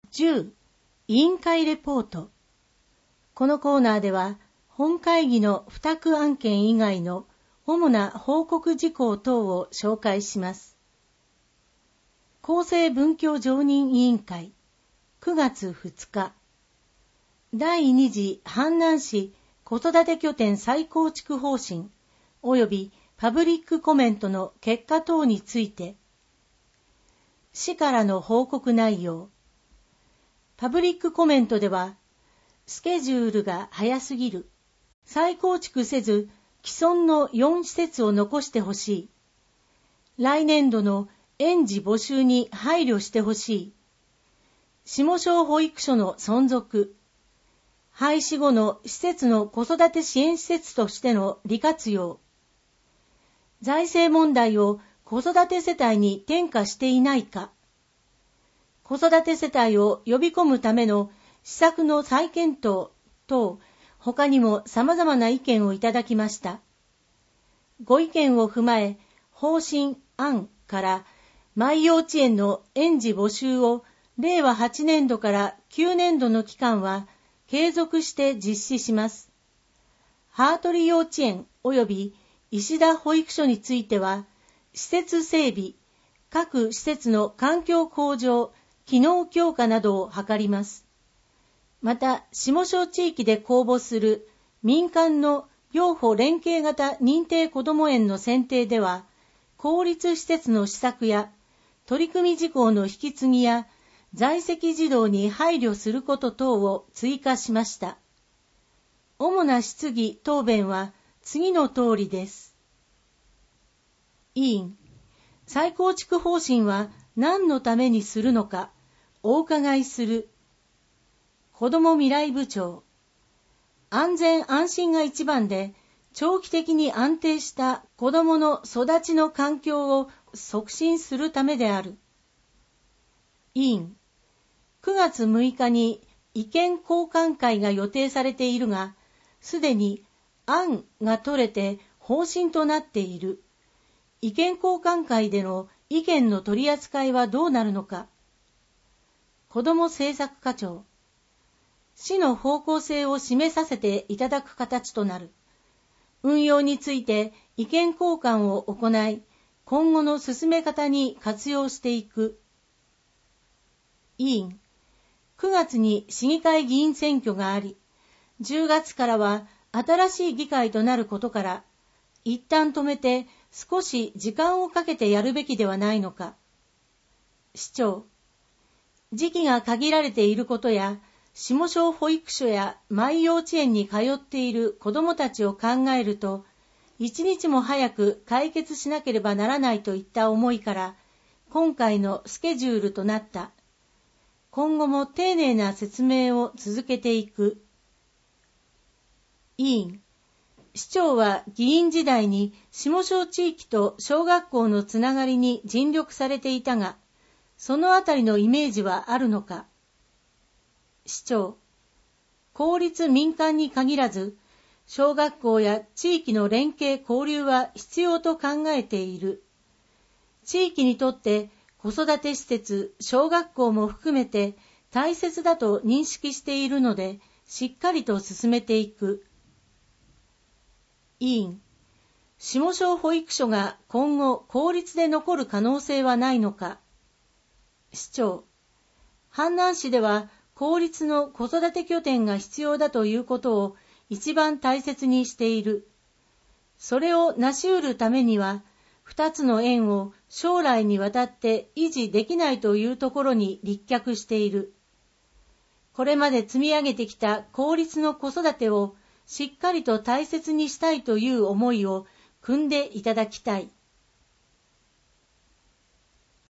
10. 委員会レポート。このコーナーでは、本会議の付託案件以外の主な報告事項等を紹介します。厚生文教常任委員会、9月2日。第2次阪南市子育て拠点再構築方針及びパブリックコメントの結果等について、市からの報告内容。パブリックコメントでは、スケジュールが早すぎる。再構築せず、既存の4施設を残してほしい。来年度の園児募集に配慮してほしい。下小保育所の存続。廃止後の施設の子育て支援施設としての利活用。財政問題を子育て世帯に転嫁していないか。子育て世帯を呼び込むための施策の再検討等、他にも様々な意見をいただきました。ご意見を踏まえ、方針案から毎幼稚園の園児募集を令和8年度から9年度の期間は継続して実施します。羽鳥幼稚園及び石田保育所については、施設整備、各施設の環境向上、機能強化などを図ります。また、下小地域で公募する民間の幼保連携型認定こども園の選定では、公立施設の施策や取り組み事項の引き継ぎや在籍児童に配慮すること等を追加しました。主な質疑答弁は次の通りです。委員、再構築方針は何のためにするのか、お伺いする。子ども未来部長、安全安心が一番で、長期的に安定した子どもの育ちの環境を促進するためである。委員、9月6日に意見交換会が予定されているが、すでに案が取れて方針となっている。意見交換会での意見の取り扱いはどうなるのか。子ども政策課長、市の方向性を示させていただく形となる。運用について意見交換を行い、今後の進め方に活用していく。委員、9月に市議会議員選挙があり、10月からは新しい議会となることから、一旦止めて少し時間をかけてやるべきではないのか。市長、時期が限られていることや、下小保育所や毎幼稚園に通っている子どもたちを考えると、一日も早く解決しなければならないといった思いから、今回のスケジュールとなった。今後も丁寧な説明を続けていく。委員、市長は議員時代に下小地域と小学校のつながりに尽力されていたが、そのあたりのイメージはあるのか。市長、公立民間に限らず、小学校や地域の連携交流は必要と考えている。地域にとって子育て施設、小学校も含めて大切だと認識しているので、しっかりと進めていく。委員、下小保育所が今後公立で残る可能性はないのか。市長、阪南市では公立の子育て拠点が必要だということを一番大切にしている。それを成し得るためには、2つの園を将来にわたって維持できないというところに立脚している。これまで積み上げてきた公立の子育てをしっかりと大切にしたいという思いを汲んでいただきたい。